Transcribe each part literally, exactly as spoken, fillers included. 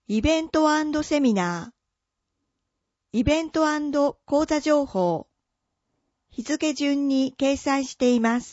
イベント&セミナー、イベント&講座情報、日付順に掲載しています。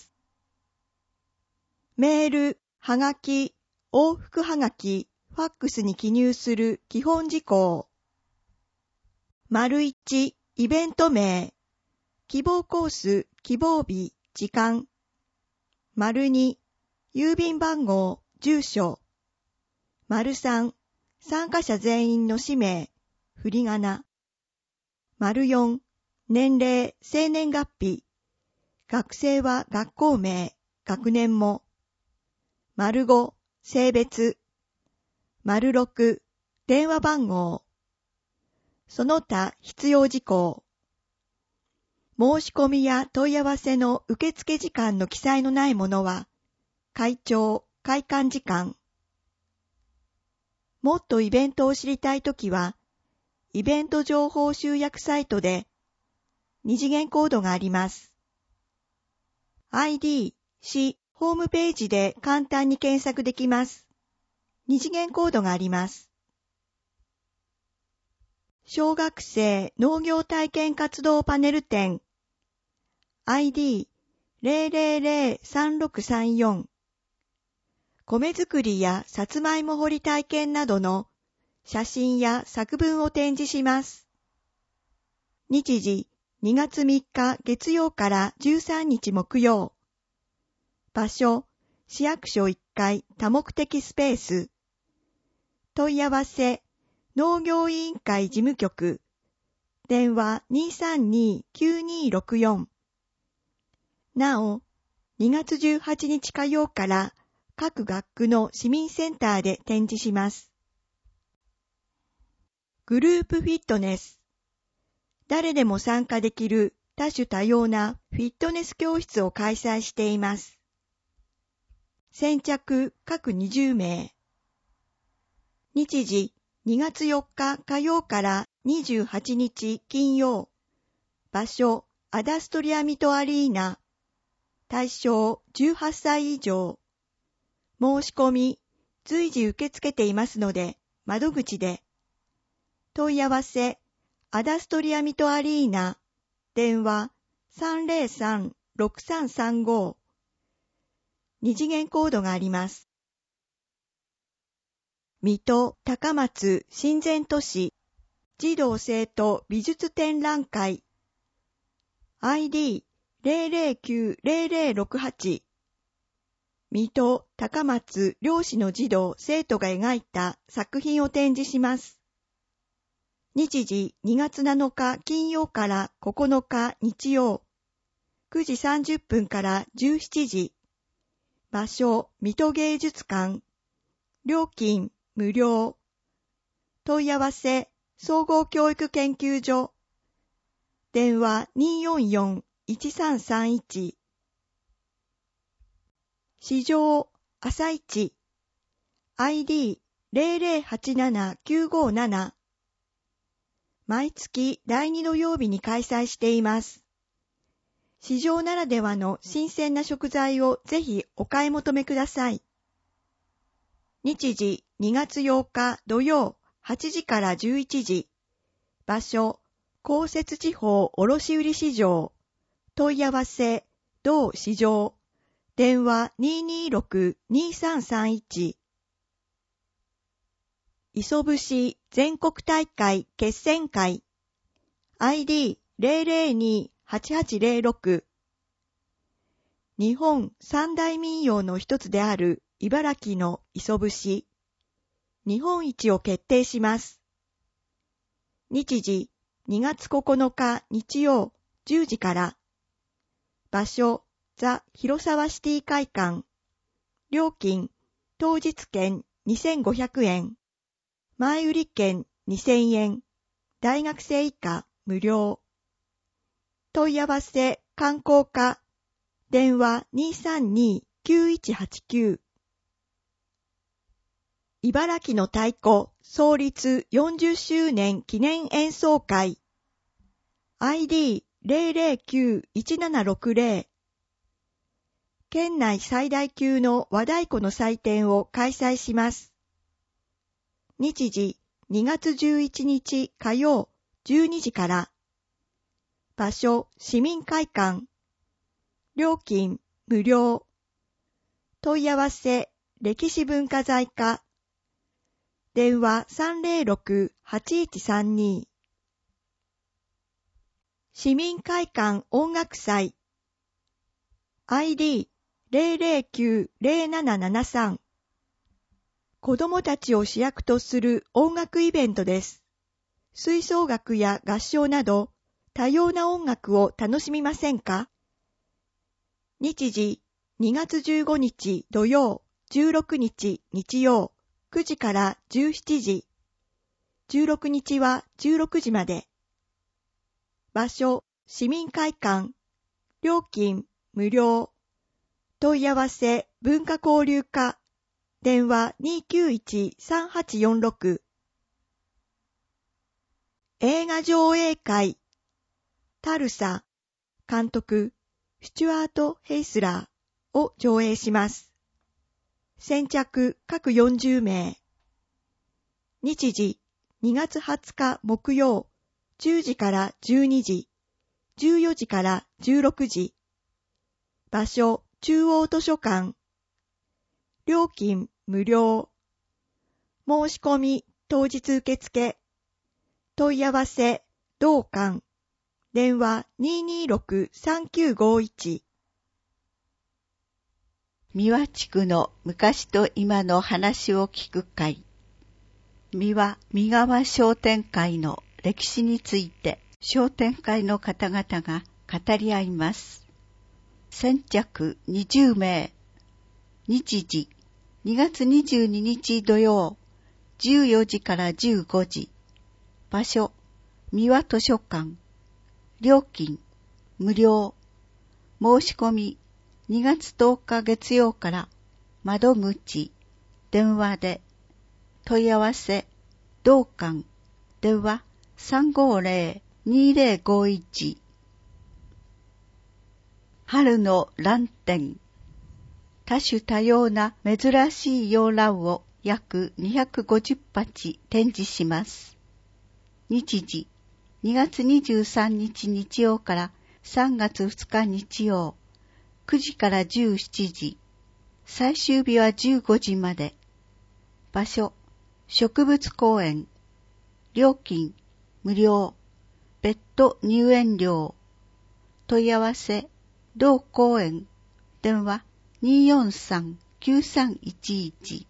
メール、はがき、往復はがき、ファックスに記入する基本事項。丸いち、イベント名、希望コース、希望日、時間。丸に、郵便番号、住所。丸さん、参加者全員の氏名、振り仮名。丸よん、年齢、生年月日。学生は学校名、学年も。丸ご、性別。丸ろく、電話番号。その他必要事項。申し込みや問い合わせの受付時間の記載のないものは、会長、開館時間。もっとイベントを知りたいときは、イベント情報集約サイトで二次元コードがあります。アイディー、市、ホームページで簡単に検索できます。二次元コードがあります。小学生農業体験活動パネル展 アイディー ゼロゼロゼロ さんろくさんよん米作りやさつまいも掘り体験などの写真や作文を展示します。日時にがつみっか月曜からじゅうさんにち木曜。場所市役所いっかい多目的スペース。問い合わせ農業委員会事務局。電話 にさんに きゅうにろくよん。なお、にがつじゅうはちにち火曜から各学区の市民センターで展示します。グループフィットネス。誰でも参加できる多種多様なフィットネス教室を開催しています。先着各にじゅうめい。日時にがつよっか火曜からにじゅうはちにち金曜。場所アダストリアミトアリーナ。対象じゅうはっさい以上。申し込み随時受け付けていますので窓口で。問い合わせアダストリアミトアリーナ。電話 さんぜろさん ろくさんさんご。二次元コードがあります。水戸高松親善都市児童生徒美術展覧会 アイディー ゼロゼロきゅう ゼロゼロろくはち。水戸高松両市の児童生徒が描いた作品を展示します。日時にがつなのか金曜からここのか日曜。くじさんじゅっぷんからじゅうしちじ。場所水戸芸術館。料金無料。問い合わせ総合教育研究所。電話 にーよんよん いちさんさんいち。市場朝市 アイディー ゼロゼロはちななきゅうごなな。毎月だいに土曜日に開催しています。市場ならではの新鮮な食材をぜひお買い求めください。日時にがつようか土曜はちじからじゅういちじ。場所公設地方卸売市場。問い合わせ同市場。電話 にーにーろく にーさんさんいち。磯節全国大会決選会 アイディー ゼロゼロに はちはちゼロろく。日本三大民謡の一つである茨城の磯節日本一を決定します。日時にがつここのか日曜じゅうじから。場所ザ・広沢シティ会館。料金当日券にせんごひゃくえん。前売り券にせんえん。大学生以下無料。問い合わせ観光課。電話 にーさんに きゅういちはちきゅう。茨城の太鼓創立よんじゅっしゅうねん記念演奏会 アイディー ゼロゼロきゅう いちななろくゼロ。県内最大級の和太鼓の祭典を開催します。日時にがつじゅういちにち火曜じゅうにじから。場所、市民会館。料金、無料。問い合わせ、歴史文化財課。電話 さんぜろろく はちいちさんに。市民会館音楽祭。アイディー ゼロゼロきゅう ゼロななななさん。子どもたちを主役とする音楽イベントです。吹奏楽や合唱など多様な音楽を楽しみませんか？日時、にがつじゅうごにち土曜、じゅうろくにち日曜、くじからじゅうしちじ。じゅうろくにちはじゅうろくじまで。場所、市民会館。料金、無料。問い合わせ、文化交流課。電話 にきゅういち さんはちよんろく。映画上映会。タルサ。監督、スチュアート・ヘイスラーを上映します。先着各よんじゅうめい。日時、にがつはつか木曜、じゅうじからじゅうにじ、じゅうよじからじゅうろくじ。場所、中央図書館。料金、無料。申し込み、当日受付。問い合わせ、同館。電話 にーにーろく さんきゅうごいち。 三輪地区の昔と今の話を聞く会。三輪三川商店会の歴史について商店会の方々が語り合います。先着にじゅうめい。日時にがつにじゅうににち土曜、じゅうよじからじゅうごじ。場所、三輪図書館。料金、無料。申し込み、にがつとおか月曜から窓口、電話で。問い合わせ、同館。電話 さんごーぜろ にーぜろごいち。春の蘭展。多種多様な珍しい洋蘭を約にひゃくごじゅっぱち展示します。日時、にがつにじゅうさんにち日曜からさんがつふつか日曜、くじからじゅうしちじ、最終日はじゅうごじまで。場所、植物公園。料金、無料。別途入園料。問い合わせ、同公園。電話 にーよんさん きゅうさんいちいち。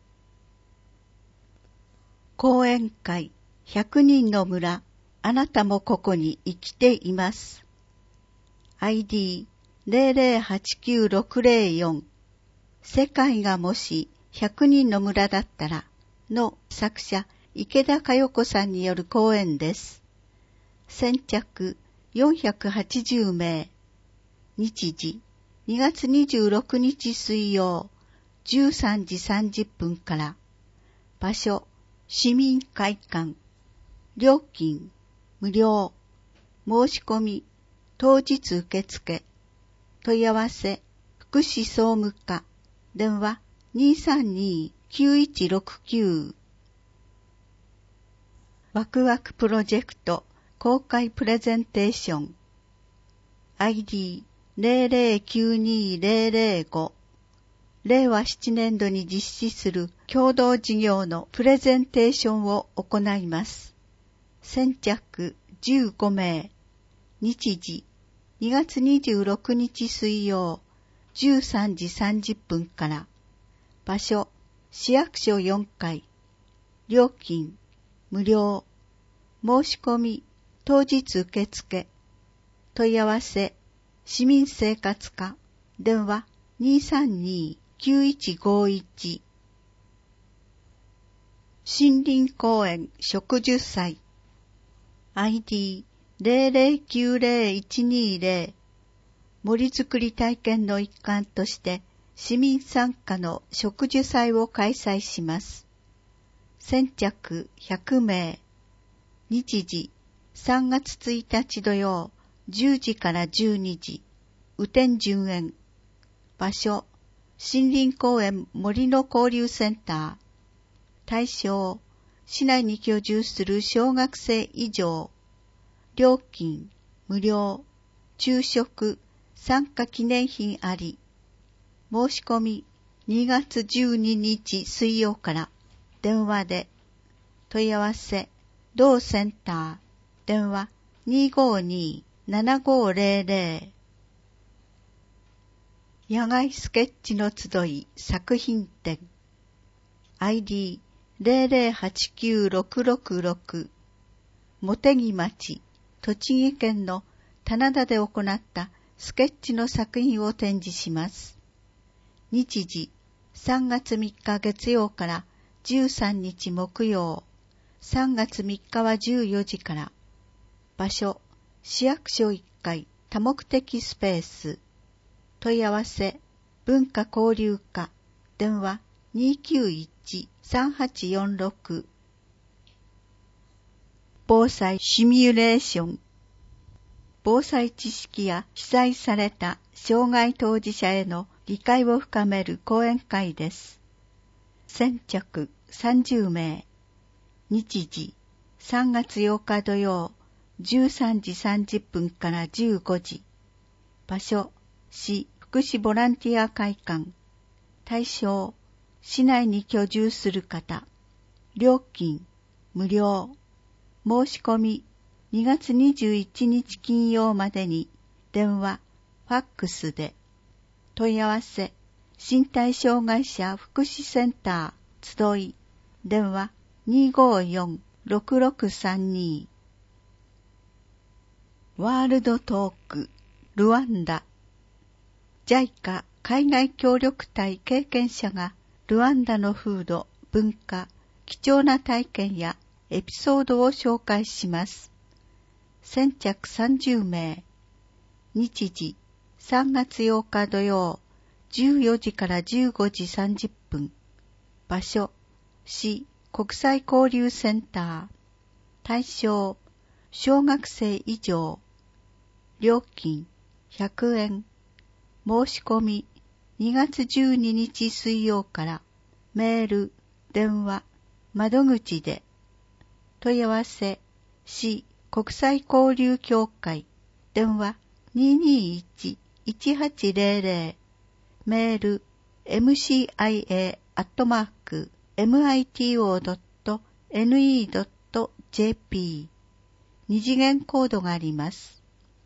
講演会ひゃくにんの村。あなたもここに生きています。アイディー ゼロゼロはちきゅうろくゼロよん。世界がもしひゃくにんの村だったらの作者池田佳代子さんによる講演です。先着よんひゃくはちじゅうめい。日時にがつにじゅうろくにち水曜じゅうさんじさんじゅっぷんから。場所、市民会館。料金、無料。申し込み、当日受付。問い合わせ、福祉総務課。電話 にーさんに きゅういちろくきゅう。ワクワクプロジェクト公開プレゼンテーション。アイディー ゼロゼロきゅうにゼロゼロご。れいわななねんどに実施する共同事業のプレゼンテーションを行います。先着じゅうごめい。日時にがつにじゅうろくにち水曜じゅうさんじさんじゅっぷんから。場所、市役所よんかい。料金、無料。申し込み、当日受付。問い合わせ、市民生活課。電話 にーさんに きゅういちごいち。森林公園植樹祭。アイディー ゼロゼロきゅうゼロいちにゼロ。森づくり体験の一環として市民参加の植樹祭を開催します。先着ひゃくめい。日時さんがつついたち土曜じゅうじからじゅうにじ。雨天順延。場所、森林公園森の交流センター。対象、 市内に居住する小学生以上、料金無料、昼食、参加記念品あり、申し込みにがつじゅうににち水曜から電話で、問い合わせ、同センター、電話 にーごーにー ななごーぜろぜろ 野外スケッチの集い作品展 アイディー ゼロゼロはちきゅうろくろくろく 茂木町、栃木県の棚田で行ったスケッチの作品を展示します。日時さんがつみっか月曜からじゅうさんにち木曜、さんがつみっかはじゅうよじから。場所、市役所いっかい多目的スペース。問い合わせ、文化交流課、電話 にーきゅういち さんはちよんろく。防災シミュレーション。防災知識や被災された障害当事者への理解を深める講演会です。先着さんじゅうめい。日時さんがつようか土曜じゅうさんじさんじゅっぷんからじゅうごじ。場所、市福祉ボランティア会館。対象、市内に居住する方。料金、無料。申し込み、にがつにじゅういちにち金曜までに、電話、ファックスで。問い合わせ、身体障害者福祉センター、集い、電話、にーごーよん ろくろくさんに。ワールドトーク、ルワンダ。ジャイカ 海外協力隊経験者がルワンダの風土、文化、貴重な体験やエピソードを紹介します。先着さんじゅうめい。日時さんがつようか土曜じゅうよじからじゅうごじさんじゅっぷん。場所、市国際交流センター。対象、小学生以上。料金ひゃくえん。申し込みにがつじゅうににち水曜から。メール、電話、窓口で。問い合わせ、市国際交流協会。電話 にーにーいち いちはちぜろぜろ。メール エムシーアイエー アットマーク エムアイティーオー ドット エヌイー ドット ジェーピー。二次元コードがあります。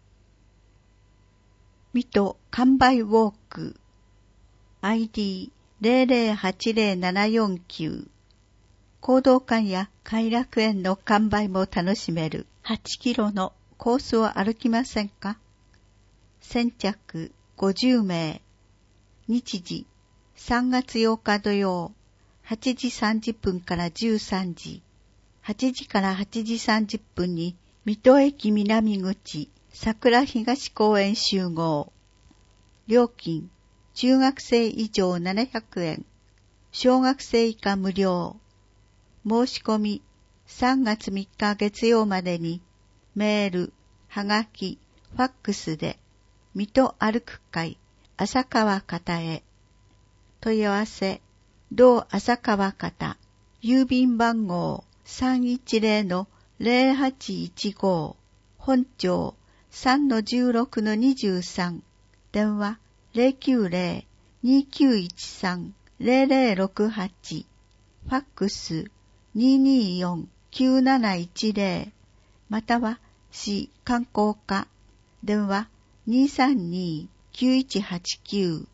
水戸完売ウォーク アイディー ゼロゼロはちゼロななよんきゅう。講道館や偕楽園の完売も楽しめるはちキロのコースを歩きませんか？先着ごじゅうめい。日時さんがつようか土曜はちじさんじゅっぷんからじゅうさんじ。はちじからはちじさんじゅっぷんに水戸駅南口桜東公園集合。料金、中学生以上ななひゃくえん。小学生以下無料。申し込みさんがつみっか月曜までにメール、はがき、ファックスで水戸歩く会浅川方へ。問い合わせ、同浅川方、郵便番号 さんいちゼロのゼロはちいちご、本町 さんのじゅうろくのにじゅうさん、電話 ゼロきゅうゼロ にきゅういちさん ゼロゼロろくはち、ファックス にーにーよん きゅうなないちゼロ、または市観光課、電話 にーさんにー きゅういちはちきゅう。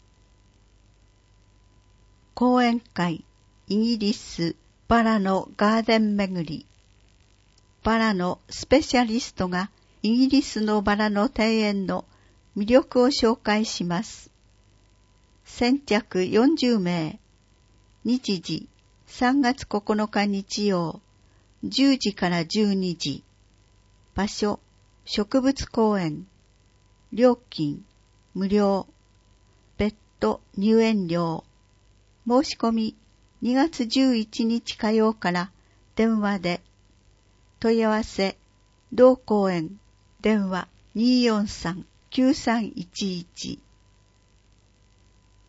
講演会、イギリス、バラのガーデン巡り。バラのスペシャリストがイギリスのバラの庭園の魅力を紹介します。先着よんじゅうめい。日時さんがつここのか日曜じゅうじからじゅうにじ。場所、植物公園。料金、無料。別途入園料。申し込みにがつじゅういちにち火曜から電話で。問い合わせ、同公園、電話 にーよんさん きゅうさんいちいち。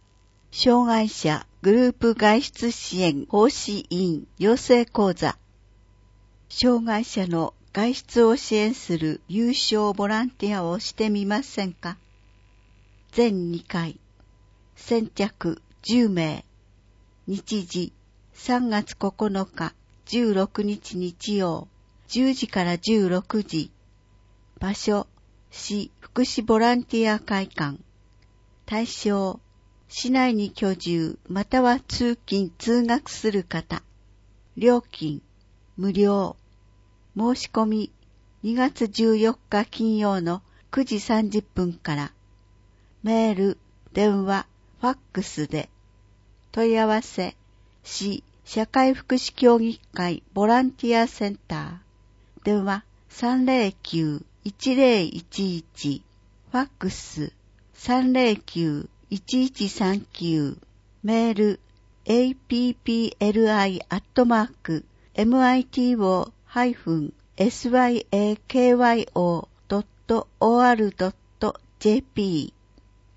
障害者グループ外出支援奉仕委員養成講座。 障害者の外出を支援する有償ボランティアをしてみませんか。全にかい、先着じゅうめい、日時さんがつここのかじゅうろくにち日曜、じゅうじからじゅうろくじ、場所、市福祉ボランティア会館、対象、市内に居住または通勤通学する方、料金、無料、申し込みにがつじゅうよっか金曜のくじさんじゅっぷんから、メール、電話、ファックスで、問い合わせ、市社会福祉協議会ボランティアセンター、電話 さんぜろきゅう いちぜろいちいち、ファックス さんぜろきゅう いちいちさんきゅう、メール エーピーピーエルアイ アットマーク エムアイティーオー ハイフン エスワイエーケーワイオー ドット オーアール ドット ジェーピー。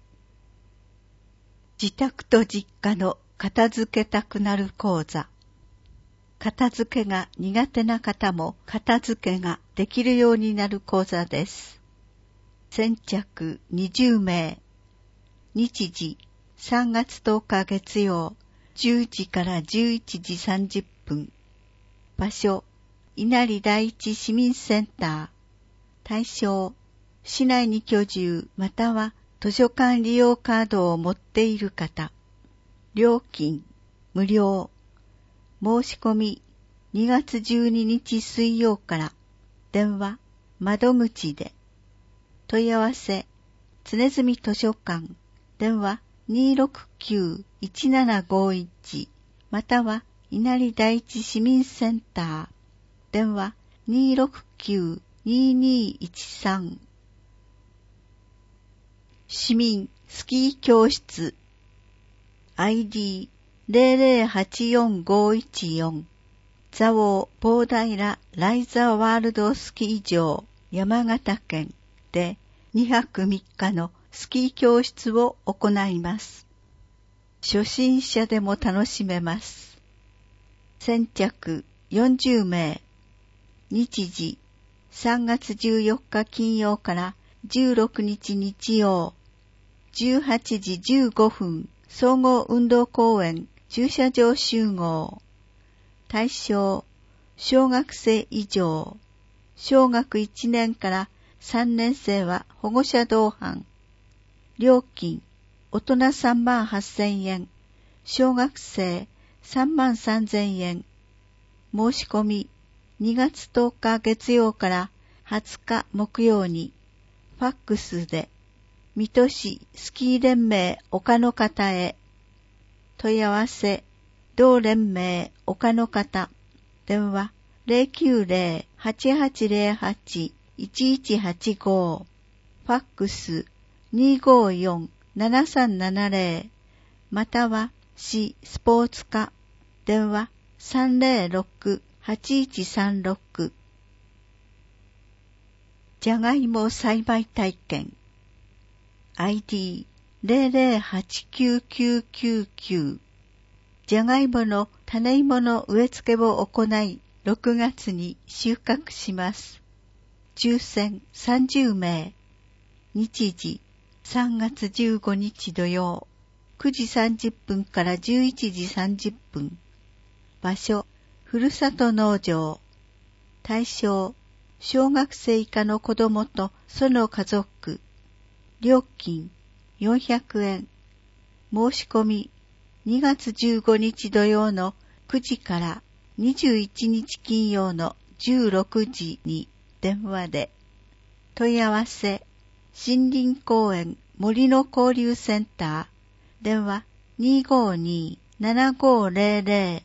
自宅と実家の片付けたくなる講座。片付けが苦手な方も片付けができるようになる講座です。先着にじゅうめい。日時さんがつとおか月曜、じゅうじからじゅういちじさんじゅっぷん。場所、稲荷第一市民センター。対象、市内に居住または図書館利用カードを持っている方。料金、無料。申し込みにがつじゅうににち水曜から。電話、窓口で。問い合わせ、常住図書館。電話 にーろくきゅう いちななごいち または稲荷第一市民センター。電話 にーろくきゅう にーにーいちさん。市民スキー教室 アイディー ゼロゼロはちよんごいちよん 蔵王棒平ライザーワールドスキー場山形県でにはくみっかのスキー教室を行います。初心者でも楽しめます。先着よんじゅうめい。日時さんがつじゅうよっか金曜からじゅうろくにち日曜、じゅうはちじじゅうごふん総合運動公園駐車場集合。対象、小学生以上、小学いちねんからさんねん生は保護者同伴。料金、大人さんまんはっせんえん、小学生さんまんさんぜんえん。申し込みにがつとおか月曜からはつか木曜に、ファックスで、水戸市スキー連盟岡の方へ。問い合わせ、同連盟岡の方。電話 ゼロきゅうゼロ はちはちゼロはち いちいちはちご。ファックスにーごーよん ななさんななゼロ。または市スポーツ課。電話 さんぜろろく はちいちさんろく。じゃがいも栽培体験 アイディー ゼロゼロはちきゅうきゅうきゅうきゅう。じゃがいもの種芋の植え付けを行い、ろくがつに収穫します。抽選さんじゅうめい。日時さんがつじゅうごにち土曜、くじさんじゅっぷんからじゅういちじさんじゅっぷん。場所、ふるさと農場。対象、小学生以下の子どもとその家族。料金よんひゃくえん。申し込みにがつじゅうごにち土曜のくじからにじゅういちにち金曜のじゅうろくじに電話で。問い合わせ、森林公園森の交流センター。電話 にーごーにー ななごーゼロゼロ。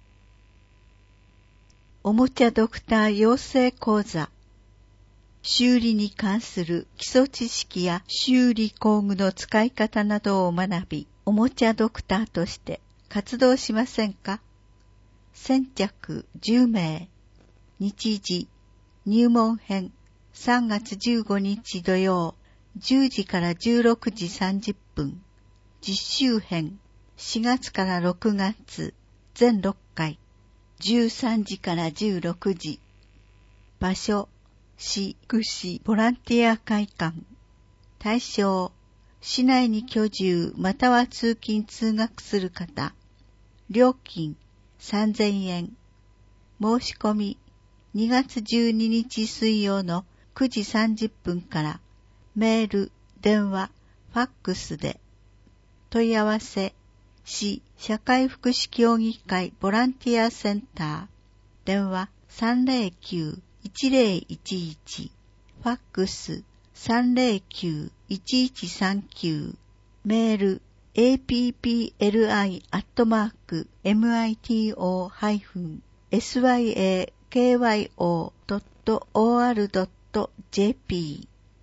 おもちゃドクター養成講座。修理に関する基礎知識や修理工具の使い方などを学び、おもちゃドクターとして活動しませんか？先着じゅうめい。日時、入門編さんがつじゅうごにち土曜、じゅうじからじゅうろくじさんじゅっぷん。実習編しがつからろくがつ全ろっかい、じゅうさんじからじゅうろくじ。 場所、市福祉ボランティア会館。対象、市内に居住または通勤通学する方。料金さんぜんえん。申し込みにがつじゅうににち水曜のくじさんじゅっぷんからメール、電話、ファックスで。問い合わせ、市社会福祉協議会ボランティアセンター。電話 さんぜろきゅう いちぜろいちいち。ファックス さんぜろきゅう いちいちさんきゅう。メール エーピーピーエルアイ アットマーク ミト サイワクドットオーアールドットジェーピ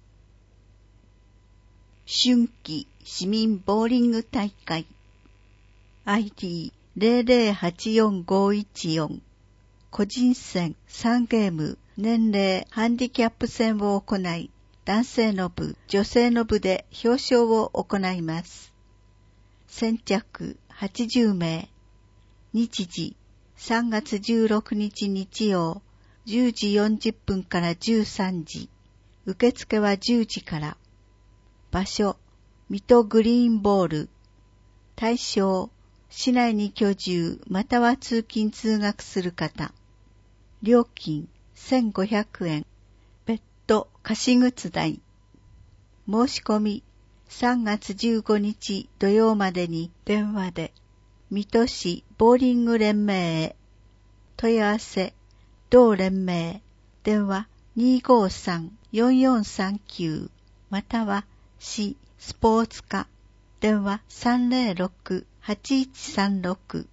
ー。春季市民ボーリング大会 アイディー ゼロゼロはちよんごいちよん。個人戦さんゲーム年齢ハンディキャップ戦を行い、男性の部、女性の部で表彰を行います。先着はちじゅうめい。日時さんがつじゅうろくにち日曜じゅうじよんじゅっぷんからじゅうさんじ。受付はじゅうじから。場所、水戸グリーンボール。対象、市内に居住または通勤通学する方。料金せんごひゃくえん。別途貸口代。申し込みさんがつじゅうごにち土曜までに電話で水戸市ボーリング連盟へ。問い合わせ同連盟電話 にーごーさん よんよんさんきゅう または市スポーツ課電話 さんぜろろく はちいちさんろく。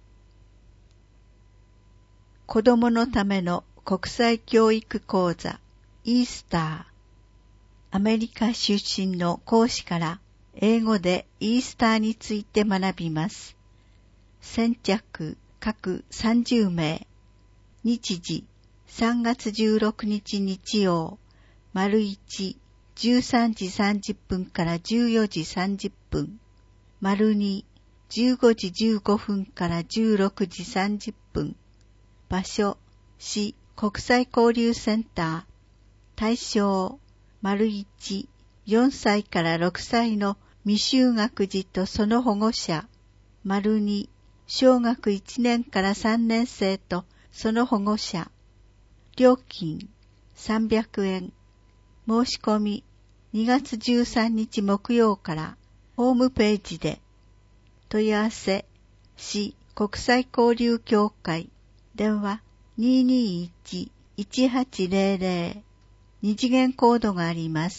子供のための国際教育講座イースター。アメリカ出身の講師から英語でイースターについて学びます。先着各さんじゅうめい。日時さんがつじゅうろくにち日曜丸一じゅうさんじさんじゅっぷんからじゅうよじさんじゅっぷん。丸二じゅうごじじゅうごふんからじゅうろくじさんじゅっぷん。場所、市国際交流センター。対象、丸一、よんさいからろくさいの未就学児とその保護者。丸二、小学いちねんからさんねん生とその保護者。料金、さんびゃくえん。申し込み、にがつじゅうさんにち木曜からホームページで。問い合わせ、市国際交流協会。電話 にーにーいち いちはちぜろぜろ。二次元コードがあります。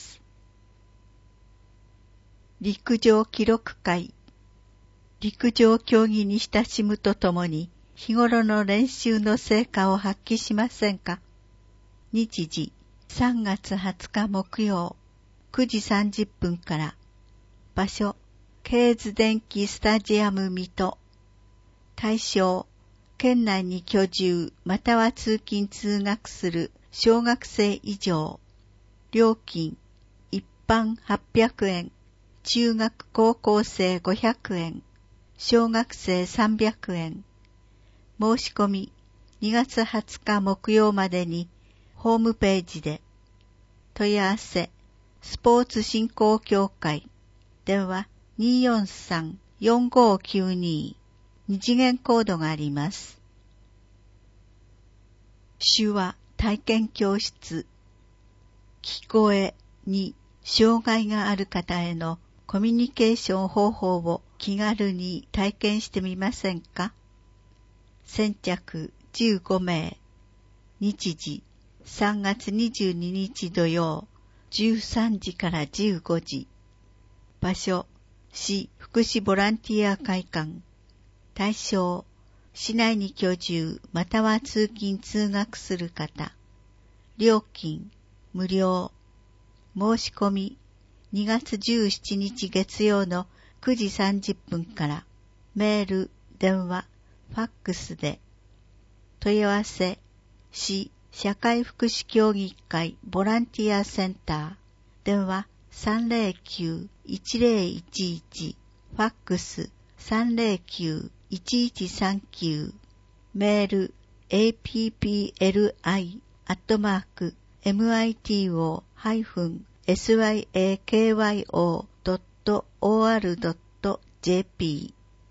陸上記録会。陸上競技に親しむとともに日頃の練習の成果を発揮しませんか。日時さんがつはつか木曜くじさんじゅっぷんから。場所、ケーズ電気スタジアム水戸。対象、県内に居住または通勤通学する小学生以上。料金、一般はっぴゃくえん、中学高校生ごひゃくえん、小学生さんびゃくえん。申し込みにがつはつか木曜までにホームページで。問い合わせ、スポーツ振興協会。電話 にーよんさん よんごきゅうに。二次元コードがあります。手話体験教室。聞こえに障害がある方へのコミュニケーション方法を気軽に体験してみませんか。先着じゅうごめい。日時さんがつにじゅうににち土曜じゅうさんじからじゅうごじ。場所、市福祉ボランティア会館。対象、市内に居住または通勤通学する方。料金、無料。申し込み、にがつじゅうしちにち月曜のくじさんじゅっぷんから。メール、電話、ファックスで。問い合わせ、市社会福祉協議会ボランティアセンター。電話さんぜろきゅう いちぜろいちいち。ファックスさんぜろきゅう いちいちさんきゅう。メール エーピーピーエルアイアットマーク、エムアイティーオー エスワイエーケーワイオー ドット オーアール ドット ジェーピ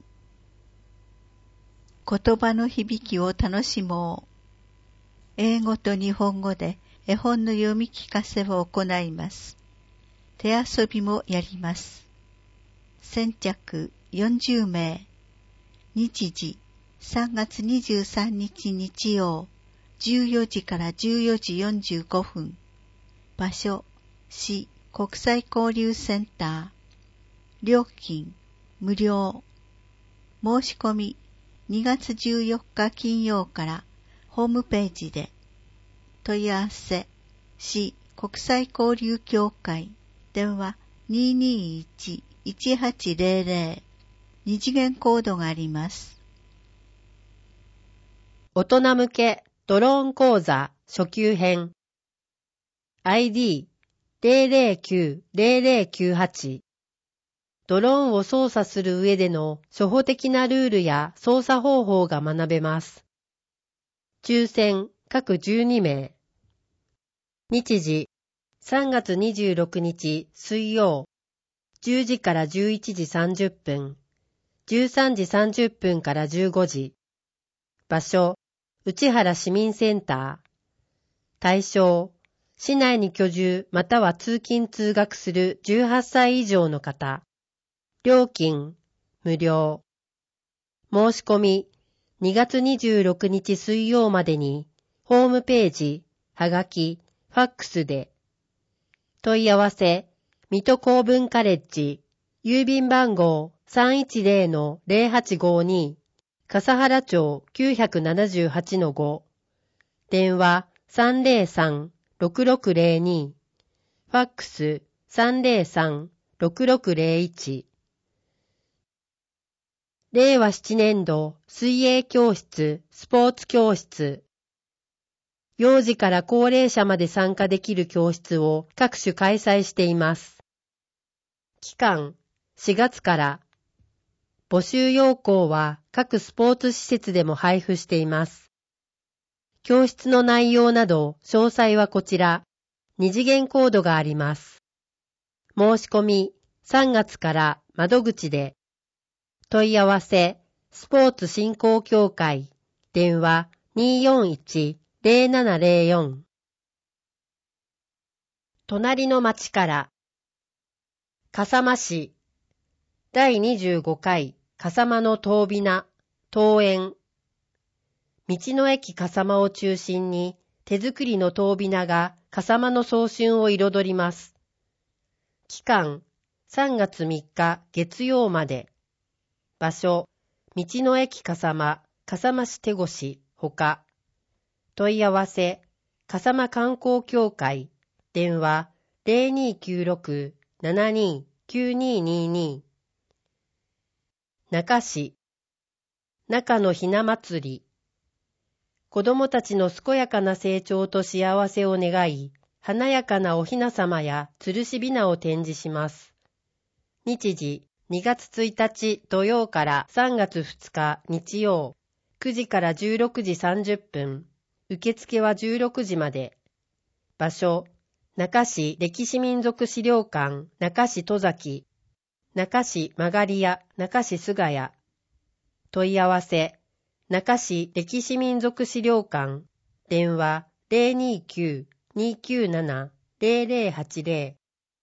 ー。言葉の響きを楽しもう。英語と日本語で絵本の読み聞かせを行います。手遊びもやります。先着よんじゅうめい。日時さんがつにじゅうさんにち日曜じゅうよじからじゅうよじよんじゅうごふん。場所市国際交流センター。料金無料。申し込みにがつじゅうよっか金曜からホームページで。問い合わせ市国際交流協会電話 にーにーいち いちはちゼロゼロ。二次元コードがあります。 大人向けドローン講座初級編 アイディー ゼロゼロきゅう ゼロゼロきゅうはち ドローンを操作する上での初歩的なルールや操作方法が学べます。抽選各じゅうにめい。日時さんがつにじゅうろくにち水曜じゅうじからじゅういちじさんじゅっぷん、じゅうさんじさんじゅっぷんからじゅうごじ。場所内原市民センター。対象市内に居住または通勤通学するじゅうはっさい以上の方。料金無料。申し込みにがつにじゅうろくにち水曜までにホームページ、はがき、ファックスで。問い合わせ水戸公文カレッジ郵便番号 さんいちゼロ ゼロはちごに 笠原町 きゅうななはちのご。電話 さんゼロさん ろくろくゼロに。ファックス さんゼロさん ろくろくゼロいち。れいわななねんど水泳教室、スポーツ教室。幼児から高齢者まで参加できる教室を各種開催しています。期間しがつから。募集要項は各スポーツ施設でも配布しています。教室の内容など詳細はこちら。二次元コードがあります。申し込みさんがつから窓口で。問い合わせスポーツ振興協会電話 にーよんいち ゼロななゼロよん。隣の町から笠間市だいにじゅうごかい笠間の遠雛登園。道の駅笠間を中心に手作りの遠雛が笠間の早春を彩ります。期間さんがつみっか月曜まで。場所道の駅笠間笠間市手越ほか。問い合わせ笠間観光協会電話 ゼロにーきゅうろく ななにーきゅうにーにーに。中市中のひな祭り。子どもたちの健やかな成長と幸せを願い、華やかなおひなさまや吊るしびなを展示します。日時にがつついたち土曜からさんがつふつか日曜くじからじゅうろくじさんじゅっぷん。受付はじゅうろくじまで。場所中市歴史民族資料館中市戸崎中市曲がり屋中市菅谷。問い合わせ中市歴史民族資料館電話 ゼロにーきゅう にーきゅうなな ゼロゼロはちゼロ。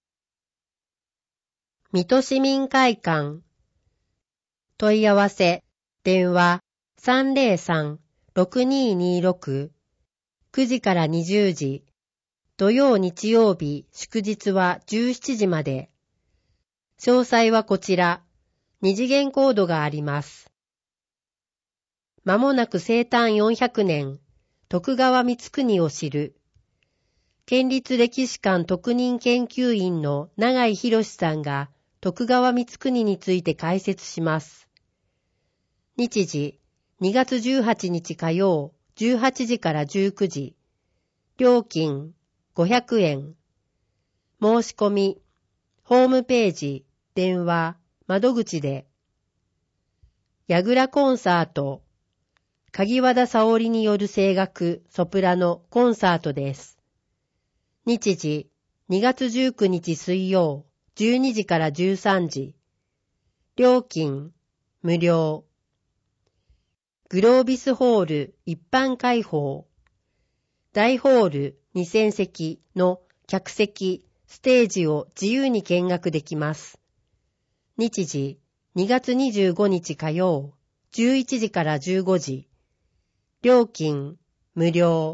水戸市民会館問い合わせ電話さんゼロさん ろくにーにーろく くじからにじゅうじ。土曜日曜日祝日はじゅうしちじまで。詳細はこちら。二次元コードがあります。まもなく生誕よんひゃくねん、徳川光圀を知る。県立歴史館特任研究員の永井博さんが徳川光圀について解説します。日時にがつじゅうはちにち火曜じゅうはちじからじゅうくじ。料金ごひゃくえん。申し込みホームページ、電話、窓口で。やぐらコンサート鍵和田沙織による声楽、ソプラノ、コンサートです。日時、にがつじゅうくにち水曜、じゅうにじからじゅうさんじ。料金、無料。グロービスホール一般開放。大ホールにせんせきの客席、ステージを自由に見学できます。日時、にがつにじゅうごにち火曜、じゅういちじからじゅうごじ。料金、無料。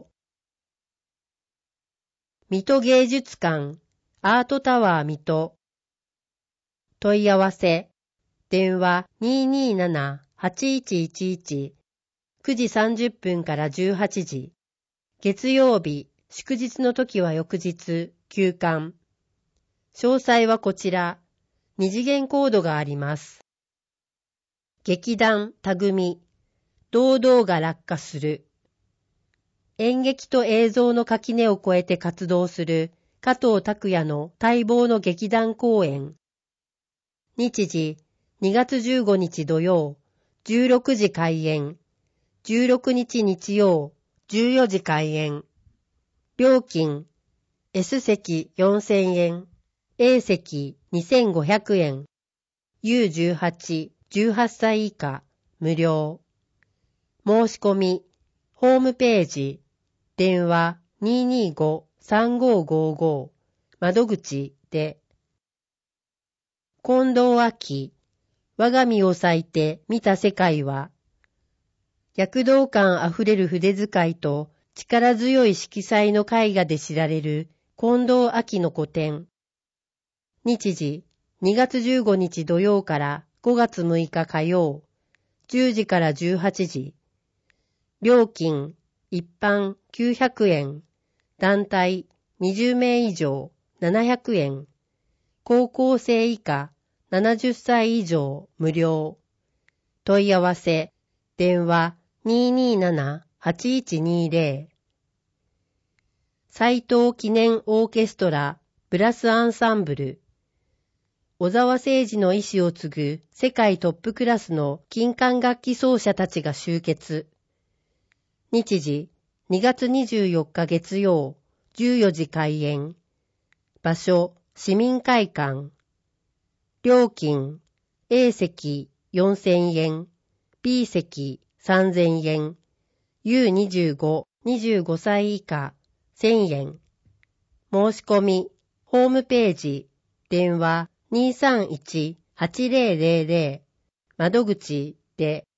水戸芸術館、アートタワー水戸。問い合わせ、電話 にーにーなな はちいちいちいち、くじさんじゅっぷんからじゅうはちじ。月曜日、祝日の時は翌日、休館。詳細はこちら。二次元コードがあります。劇団たぐみ、堂々が落下する。演劇と映像の垣根を越えて活動する加藤拓也の待望の劇団公演。日時、にがつじゅうごにち土曜、じゅうろくじ開演。じゅうろくにち日曜、じゅうよじ開演。料金、S 席よんせんえん、A 席にせんごひゃくえん。ユーじゅうはち、じゅうはっさい以下、無料。申し込み、ホームページ、電話 にーにーご さんごーごーご、窓口で。近藤秋、我が身を裂いて見た世界は、躍動感あふれる筆遣いと力強い色彩の絵画で知られる近藤秋の個展。日時、にがつじゅうごにち土曜からごがつむいか火曜、じゅうじからじゅうはちじ。料金、一般きゅうひゃくえん、団体にじゅうめい以上ななひゃくえん、高校生以下ななじゅっさい以上無料。問い合わせ、電話 にーにーなな はちいちにーぜろ。斎藤記念オーケストラブラスアンサンブル。小沢誠二の意志を継ぐ世界トップクラスの金管楽器奏者たちが集結。日時、にがつにじゅうよっか月曜、じゅうよじ開演。場所、市民会館。料金、A 席よんせんえん、B 席さんぜんえん、ユーにじゅうご、にじゅうごさい以下せんえん。申し込み、ホームページ、電話 にーさんいち はちぜろぜろぜろ、窓口で。